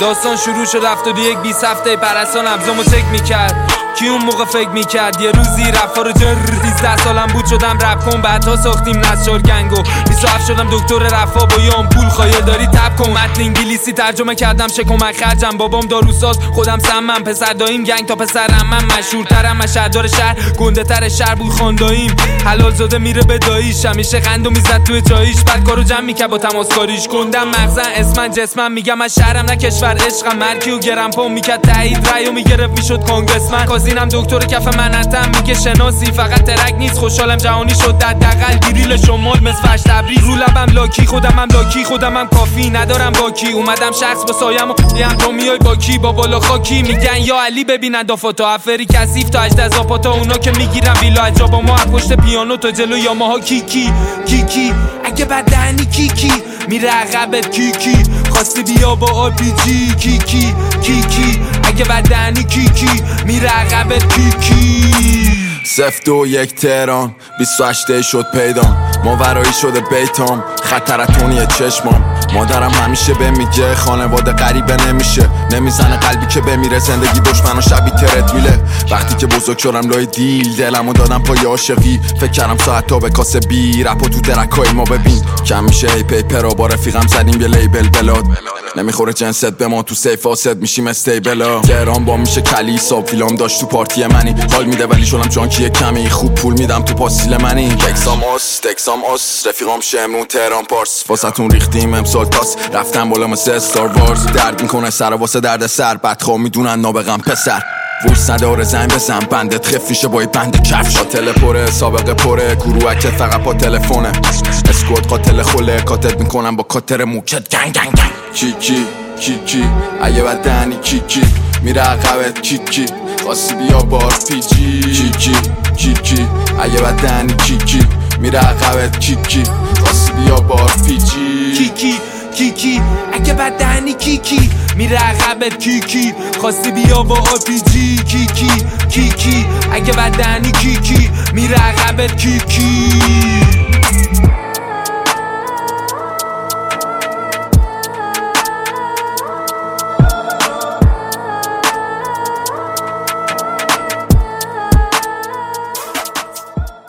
داستان شروع شد 20 هفته پرستان ابزامو چک میکرد. کی اون موقع فکر میکرد یه روزی رفا رو 13 سالم بود شدم رپ کن، بعدها ساختیم نسجار گنگو. 27 شدم دکتر رفا با یه آمپول خایه داری تب کن. متن انگلیسی ترجمه کردم شکمک خرجم. بابام داروساز خودم سمم، پسر داییم گنگ تا پسر عمم. مشهورترم مشهدار شهر، گنده تر شهر بود خانداییم. حلال زاده میره به داییش، همیشه قندو میزد توی جاییش. بعد کارو جمع میکرد با تماسکاریش. گندم مغزن اسمن جسمم، میگم از شهرم نه کشور عشقم. مرکی و گرم پا میکرد تایید رایو میگرفت میشد کانگرسمن. کازینم دکتر کف منتم، میگه شناسی فقط ترک نیست. خوشحالم جهانی شد دقل گریل شمال مثل فش تبریز. رو لبم لاکی خودمم لاکی خودمم کافی ندارم باکی. اومدم شخص با سایم و هم تو میای باکی با بالا خاکی. میگن یا علی ببینن دافاتا افری کثیف تا اجد زاپاتا. اونا که میگیرن ویلا عجا با ما پشت پیانو تا جلو یاماها. کیکی کیکی اگه بدنی کیکی میره عقبت. کیکی خواستی بیا با آپیجی. کیکی کیکی اگه بدنی کیکی میره عقبت. کیکی 021 تهران 28 شد پیدام. ماورایی شده بیتام، خطرتونیه چشمام. مادرم همیشه به میگه خانواده غریبه نمیشه. نمیزنه قلبی که بمیره، زندگی دشمن و شبی ترت میله. وقتی که بزرگ شدم لای دیل دلمو دادم پای عاشقی. فکر کردم ساعت تا به کاسه بی رپا تو درکای ما ببین. کم میشه هی پیپر با رفیقم زدیم یه لیبل بلاد. نمیخوره جنست به ما تو سیف آسد میشیم استیبلا. تهران با میشه کلیسا فیلم داشت تو پارتی منی. حال میده ولی شدم جانکی کمی، خوب پول میدم تو پاسیل منی. تکسام آس رفیقام شمرون تهران پارس. واسهتون ریختیم امسال تاس، رفتم بالا مثل استار وارز. درد میکنه سر واسه درد سر، بدخواه میدونن نابغم پسر. ویس نداره زنگ بزن بندت خف میشه با بند کفش. قاتل پره سابقه پره، گروهکت فقط با تلفونه. اسکوت قاتل خوله، کاتت میکنم با کاتر موکت. گنگ گنگ گنگ. کیکی اگه بدنی کیکی میره عقبت. کیکی خواستی بیا بار پیجی. کیکی اگه بدنی کیکی میره عقبت. کیکی خواستی بیا بار پیجی. کیکی اگه بدنی کیکی میره عقبت. کیکی خواستی بیا با آپیجی. کیکی اگه بدنی کیکی میره عقبت. کیکی